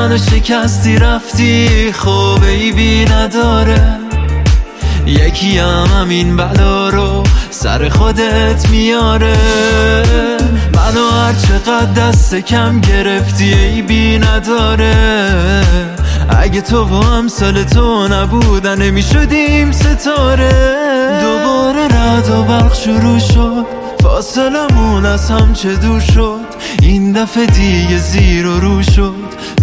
منو شکستی رفتی، خب عیبی نداره. یکی همین بلا رو سر خودت میاره. منو هر چقدر دست کم گرفتی عیبی نداره. اگه تو و امثال تو نبودن نمیشدیم ستاره. دوباره رعد و برق شروع شد، فاصلمون از هم چه دور شد. این دفعه دیگه زیر و رو شد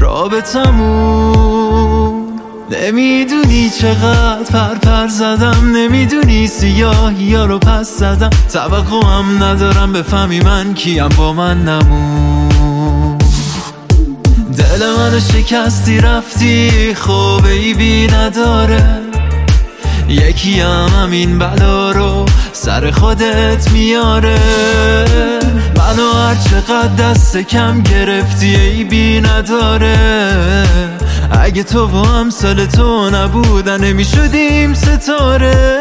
رابطمون. نمیدونی چقدر پر زدم، نمیدونی سیاهی ها رو پس زدم. توقعم ندارم بفهمی من کیم، با من نمون. دل منو شکستی رفتی، خب عیبی نداره. یکی همین بلا رو سر خودت میاره. منو هر چقدر دست کم گرفتی عیبی نداره. اگه تو و امثال تو نبودن نمیشدیم ستاره.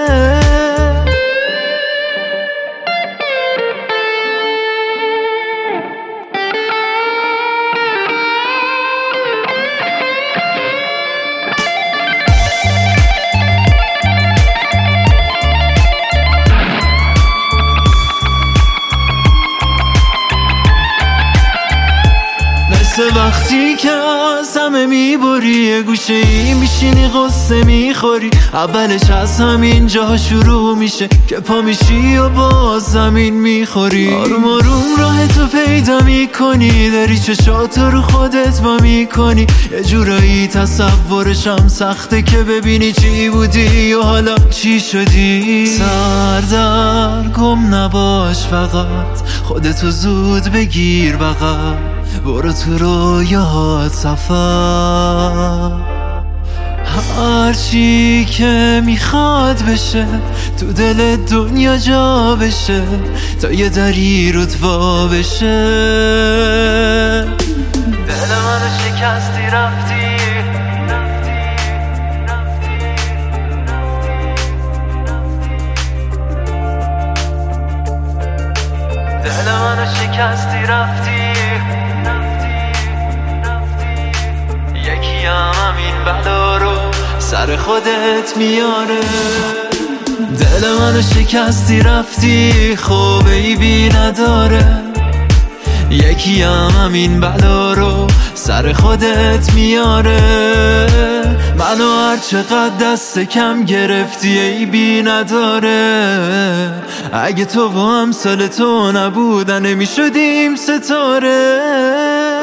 وقتی که از همه میبری، یه گوشه ای میشینی قصه میخوری. اولش از همین جا شروع میشه که پا میشی و باز زمین میخوری. آروم آروم راه تو پیدا میکنی، داری چشاتو رو خودت با میکنی. یه جورایی تصورشم سخته که ببینی چی بودی و حالا چی شدی. سردر گم نباش، فقط خودتو زود بگیر بغل. برو تو رویاهات سفر. هرچی که میخواد بشه تو دل دنیا جا بشه، تا یه دری رتوا بشه. دل منو شکستی رفتی، دل منو شکستی رفتی. یکی همین بلا رو سر خودت میاره. دل منو شکستی رفتی، خب عیبی نداره. یکی همین بلا رو سر خودت میاره. منو هر چقدر دست کم گرفتی عیبی نداره. اگه تو و امثال تو نبودن نمیشدیم ستاره.